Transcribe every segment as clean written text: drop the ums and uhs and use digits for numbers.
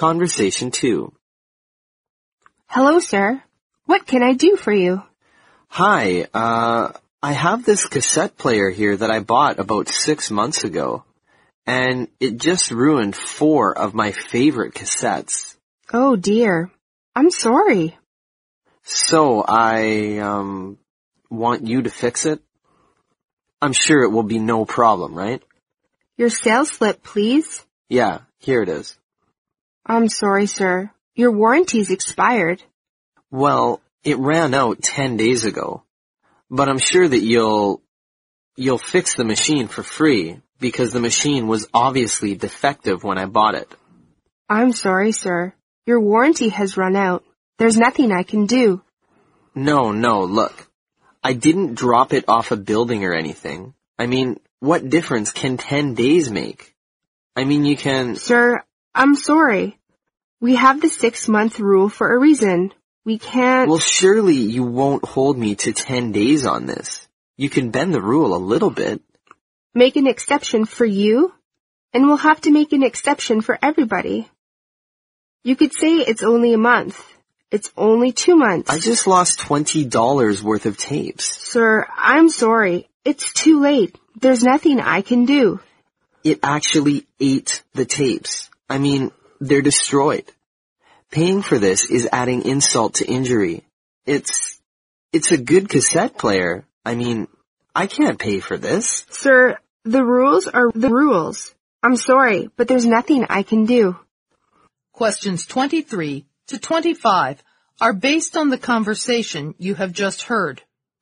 Conversation 2. Hello, sir. What can I do for you? Hi, I have this cassette player here that I bought about 6 months ago, and it just ruined 4 of my favorite cassettes. Oh, dear. I'm sorry. So I, want you to fix it? I'm sure it will be no problem, right? Your sales slip, please. Yeah, here it is. I'm sorry, sir. Your warranty's expired. Well, it ran out 10 days ago, but I'm sure that you'll fix the machine for free because the machine was obviously defective when I bought it. I'm sorry, sir. Your warranty has run out. There's nothing I can do. No, look. I didn't drop it off a building or anything. I mean, what difference can 10 days make? I mean, you can... Sir, I'm sorry. We have the 6-month rule for a reason. We can't... Well, surely you won't hold me to 10 days on this. You can bend the rule a little bit. Make an exception for you, and we'll have to make an exception for everybody. You could say it's only a month. It's only 2 months. I just lost $20 worth of tapes. Sir, I'm sorry. It's too late. There's nothing I can do. It actually ate the tapes. I mean, they're destroyed. Paying for this is adding insult to injury. It's a good cassette player. I mean, I can't pay for this. Sir, the rules are the rules. I'm sorry, but there's nothing I can do. Questions 23 to 25 are based on the conversation you have just heard.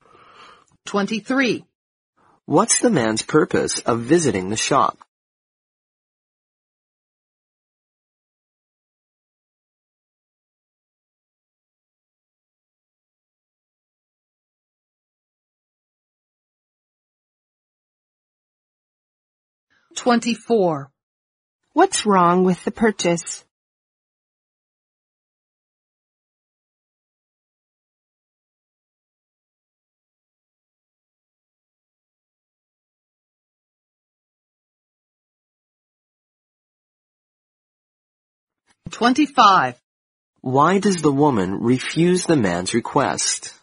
23. What's the man's purpose of visiting the shop? Twenty-four. What's wrong with the purchase? Twenty-five. Why does the woman refuse the man's request?